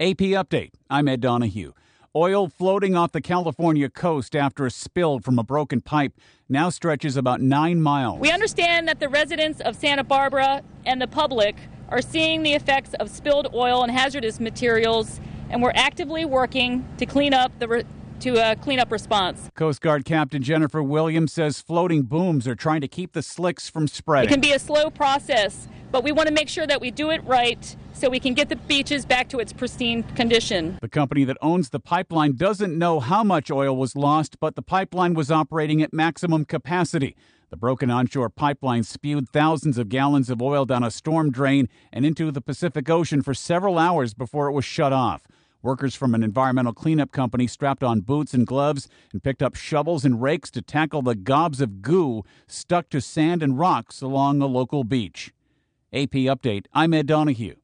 AP Update. I'm Ed Donahue. Oil floating off the California coast after a spill from a broken pipe now stretches about 9 miles. We understand that the residents of Santa Barbara and the public are seeing the effects of spilled oil and hazardous materials, and we're actively working to clean up response. Coast Guard Captain Jennifer Williams says floating booms are trying to keep the slicks from spreading. It can be a slow process, but we want to make sure that we do it right so we can get the beaches back to its pristine condition. The company that owns the pipeline doesn't know how much oil was lost, but the pipeline was operating at maximum capacity. The broken onshore pipeline spewed thousands of gallons of oil down a storm drain and into the Pacific Ocean for several hours before it was shut off. Workers from an environmental cleanup company strapped on boots and gloves and picked up shovels and rakes to tackle the gobs of goo stuck to sand and rocks along a local beach. AP Update, I'm Ed Donahue.